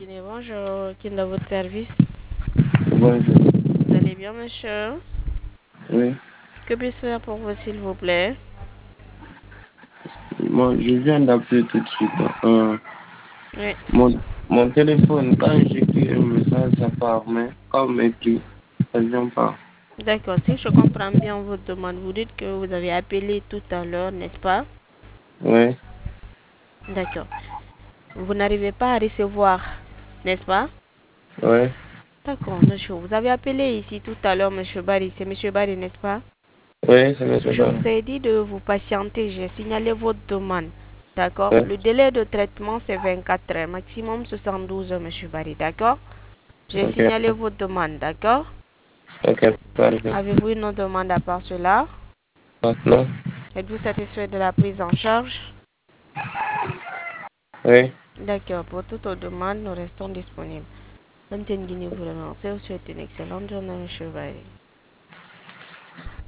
Bonjour, qui est dans votre service? Bonjour. Vous allez bien, monsieur? Oui. Que puis-je faire pour vous, s'il vous plaît? Moi, je viens d'appeler tout de suite. Oui, Mon, mon téléphone, quand j'écris un message, ça part, mais quand on m'écrit, ça vient pas. d'accord. Si je comprends bien votre demande, vous dites que vous avez appelé tout à l'heure, n'est-ce pas? Oui, D'accord. Vous n'arrivez pas à recevoir, n'est-ce pas? oui, D'accord, monsieur. Vous avez appelé ici tout à l'heure, monsieur Barry. C'est monsieur Barry, n'est-ce pas? oui, c'est monsieur Je Barre. vous ai dit de vous patienter. J'ai signalé votre demande. D'accord? Oui, Le délai de traitement, c'est 24 heures. Maximum 72 heures, monsieur Barry. D'accord? J'ai ok, signalé votre demande. D'accord? ok, parfait. Avez-vous une autre demande à part cela? Maintenant, Êtes-vous satisfait de la prise en charge? oui. D'accord, pour toute autre demande, nous restons disponibles. Mme Guinée vous remercie. Vous souhaite une excellente journée, M. Bailly.